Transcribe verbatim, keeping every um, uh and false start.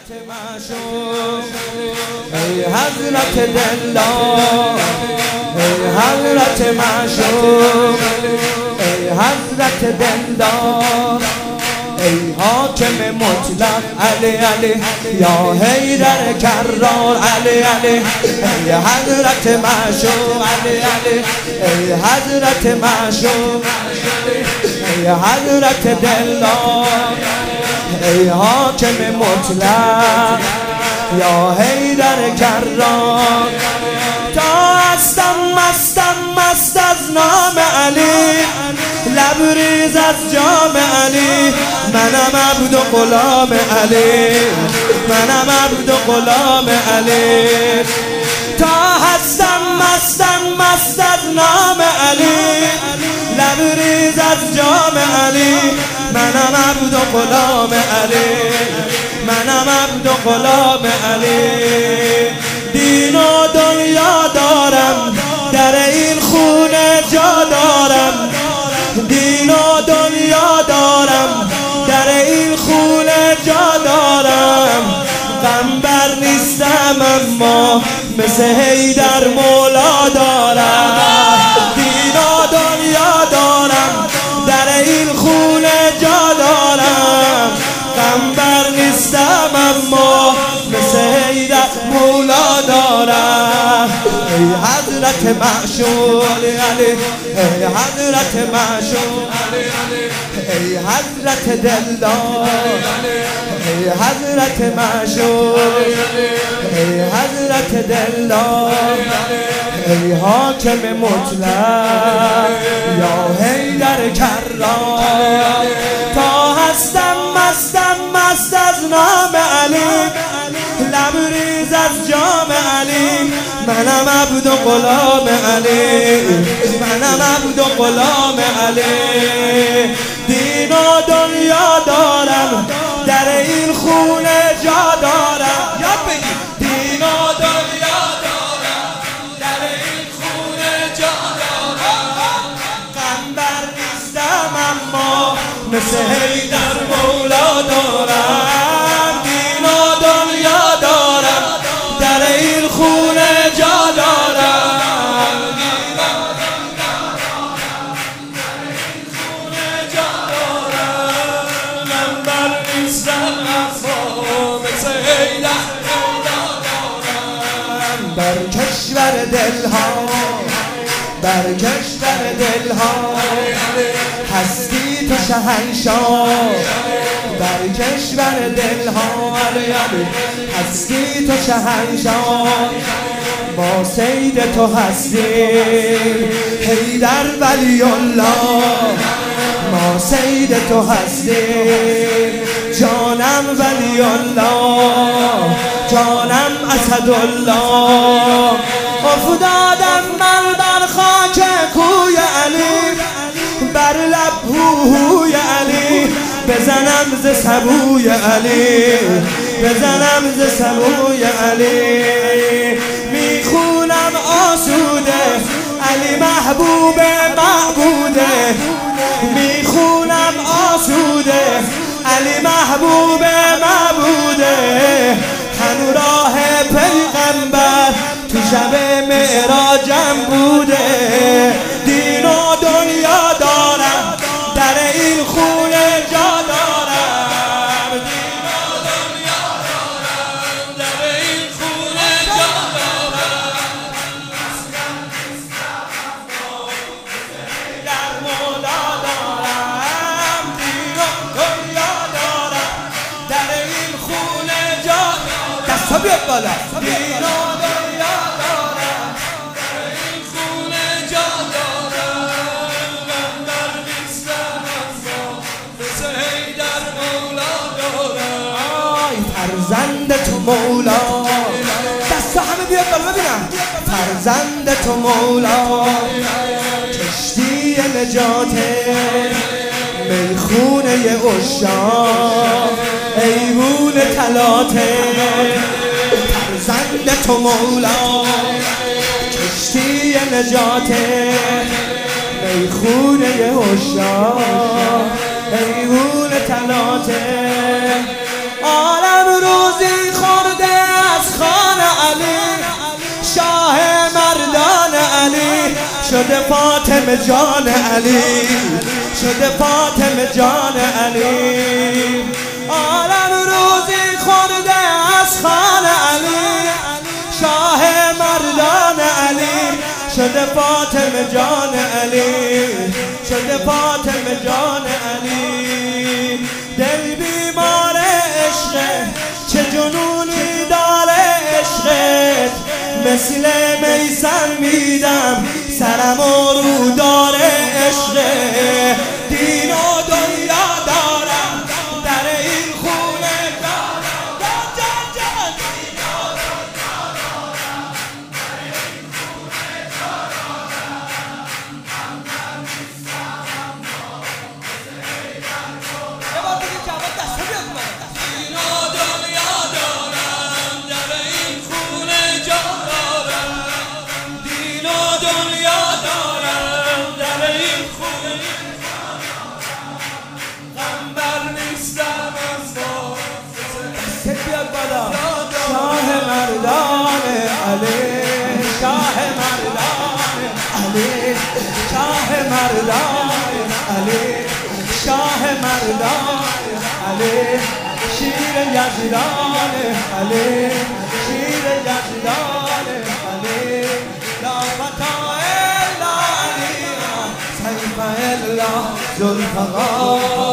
حضرت معشوق، ای حضرت دلدار، ای حضرت معشوق، ای حضرت دلدار، ای حاکم مطلق علی علی یا حیدر کرار علی علی، ای حضرت معشوق علی علی، ای حضرت معشوق، ای حضرت دلدار، ای حاکم مطلق یا حیدر کرار. تا هستم مستم مست از نام علی، لبریز از جام علی، منم عبد و غلام علی، منم عبد و غلام علی. تا هستم مستم مست از نام علی، لبریز از جام علی، منم عبد و غلام علی، منم عبد و غلام علی. دین و دنیا دارم، در این خونه جا دارم، دین و دنیا دارم، در این خونه جا دارم. غم بر نیستم اما مثل حیدر مولا دارم، دین و دنیا دارم، در این خونه جا دارم. غم بر نیستم اما مثل حیدر مولا دارم. ای حضرت معشوق علی، ای حضرت معشوق، ای حضرت دلدار، ای حضرت معشوق، ای حضرت دلدار، ای حاکم مطلق یا حیدر کرار. تا هستم مستم مست از نام علی، لبریز از جام علی، منم عبد و غلام علی، منم عبد و غلام علی. دین و دنیا دارم، در این خونه جا دارم. یاد بگید دین و دنیا دارم، در این خونه جا دارم. غم بر نیستم اما مثل حیدر مولا دارم. دین و دنیا دارم، در این خونه جا دارم. بر کشور دلها، بر کشور دلها، هستی تو شهنشاه. بر کشور دلها، هستی تو شهنشاه. ما سید تو هستی حیدر ولی الله، ما سید تو هستی جانم ولی الله، جانم اسدالله. افتادم من بر خاک کوی علی، بر لب هوی علی، بزنم ز سبوی علی، بزنم ز سبوی علی. میخونم آسوده علی محبوب معبوده، میخونم آسوده علی محبوب معبوده. همراه پیغمبر تو شب معراجم بوده. دین و دنیا دارم، در این خونه جا دارم. دین و دنیا دارم، در این خونه جا دارم. در مولا دارم، دین و دنیا دارم، در این خونه جا دارم. دستا بیاد بالا. دین و دنیا دارم، در این خونه جا دارم. من در نیستم اما مثل حیدر مولا دارم. آی فرزند تو مولا، دستا همه بیاد بالا ببینم. فرزند تو مولا، کشتی نجاته، میخونه عشاق، ایوون طلاته. فرزند تو مولا، کشتی نجاته، میخونه عشاق، ایوون طلاته. عالم روزی شده فاطمه جان علی، شده فاطمه جان علی. عالم روزی خورده از خان علی، شاه مردان علی، شده فاطمه جان علی، شده فاطمه جان علی. دل بیمار عشق، چه جنونی داره عشقت، مثل میسر میدم سرم و رو داره عشقت. دین و دنیا دارم در این خونه دارم، جان جان دین و دنیا دارم در این خونه دارم. من نیستم یه بار دیگه جواب دسته بیاد بالا. دین و دنیا دارم در این خونه دارم، دین و دنیا دارم در این خونه غمبر نیستم از ما. دسته بیاد بالا. شاه مردان علی، شاه مردان علی، شاه مردان علی، شاه مردان علی، شیر یزدان علی، شیر یزدان علی. لا فتا الا علی، سیف الا ذوالفقار.